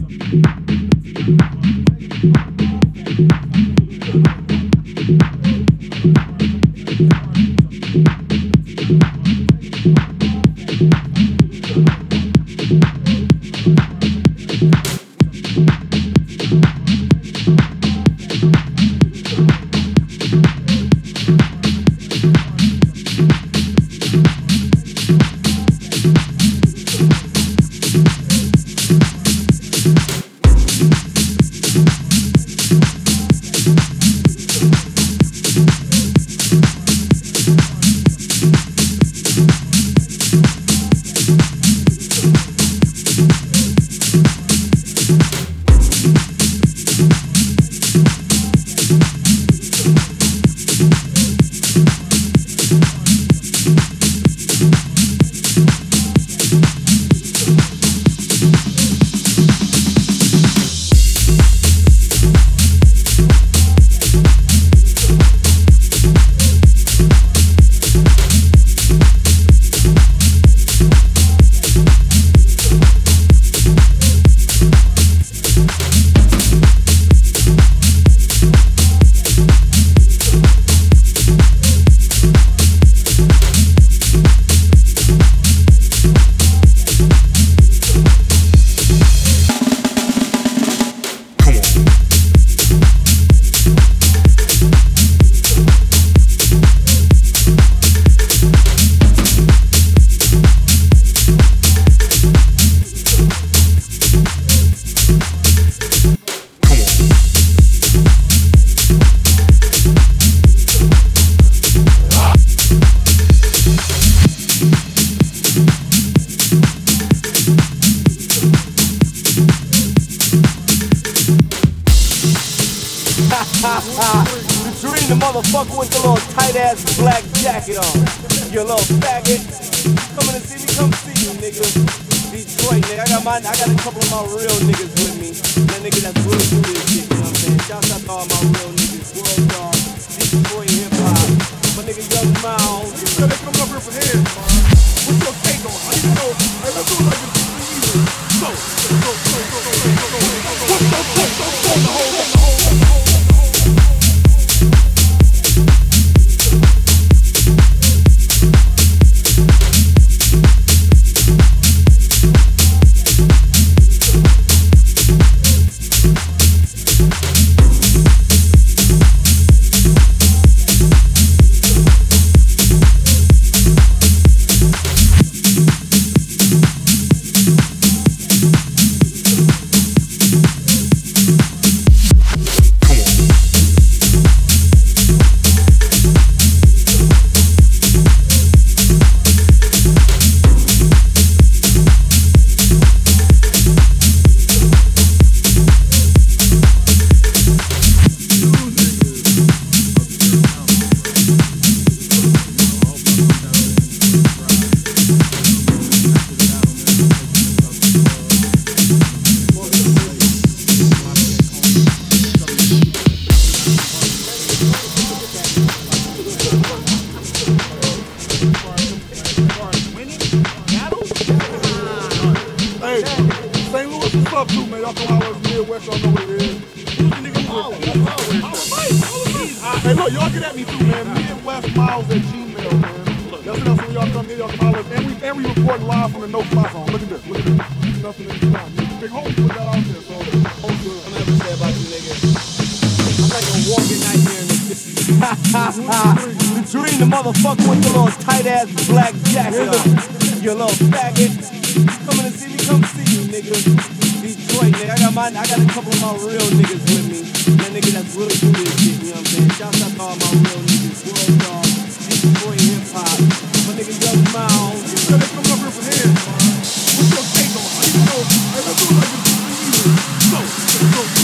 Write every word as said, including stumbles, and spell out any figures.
The motherfucker with the little tight ass black jacket on. You little faggot. Coming to see me, come see you, nigga. Detroit, nigga. I got my, I got a couple of my real niggas with me. That nigga that's really do this shit, you know what I'm saying? Shouts out to all my real niggas. World Dog, Detroit hip hop. My nigga Young Miles. You know they coming up here from here. What's your take on? How you know? Hey, let's do it like this. Go, go, go, go, go, go, go, go. What's your take on the whole, the whole, the whole? Hey, look, y'all get at me too, man. Midwest Miles at Gmail, man. That's enough when y'all come here, y'all can holler. And we, and we record live from the No Fly Zone. Look at this, look at this. Nothing in the time. Big hope we got out there, so all good. I'm never say about you, nigga. I'm like a walking nightmare in the city. The dream, the motherfucker with the little tight ass black jacket on. You little faggot. Coming to see me, come see you, nigga. Detroit, nigga. I got my, I got a couple of my real niggas with me. That nigga that's really do this shit, you know what I'm saying? Shouts out to all my real niggas. World Dog, Detroit hip hop. My nigga Young Miles. You know they coming up here from here. What's your take on? How you know? Hey, let's do it like this. Go, go, go.